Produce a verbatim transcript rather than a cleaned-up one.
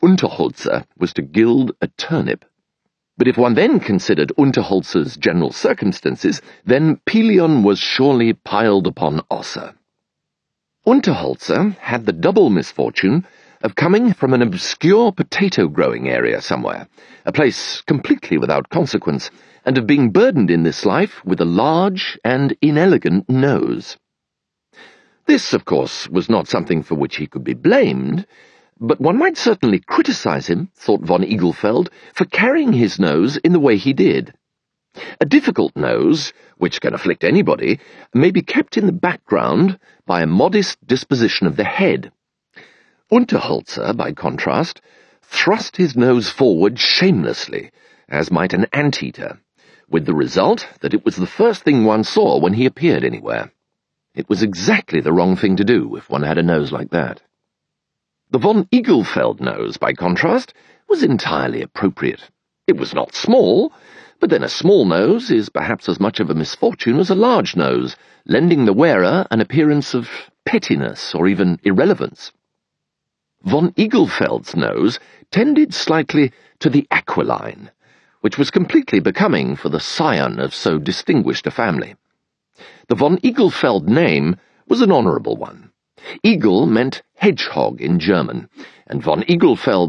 Unterholzer was to gild a turnip. But if one then considered Unterholzer's general circumstances, then Pelion was surely piled upon Ossa. Unterholzer had the double misfortune of coming from an obscure potato-growing area somewhere, a place completely without consequence, and of being burdened in this life with a large and inelegant nose. This, of course, was not something for which he could be blamed, but one might certainly criticize him, thought von Eaglefeld, for carrying his nose in the way he did. A difficult nose, which can afflict anybody, may be kept in the background by a modest disposition of the head. Unterholzer, by contrast, thrust his nose forward shamelessly, as might an anteater, with the result that it was the first thing one saw when he appeared anywhere. It was exactly the wrong thing to do if one had a nose like that. The von Eaglefeld nose, by contrast, was entirely appropriate. It was not small, but then a small nose is perhaps as much of a misfortune as a large nose, lending the wearer an appearance of pettiness or even irrelevance. Von Eaglefeld's nose tended slightly to the aquiline, which was completely becoming for the scion of so distinguished a family. The von Eaglefeld name was an honourable one. Eagle meant hedgehog in German, and von Eaglefeld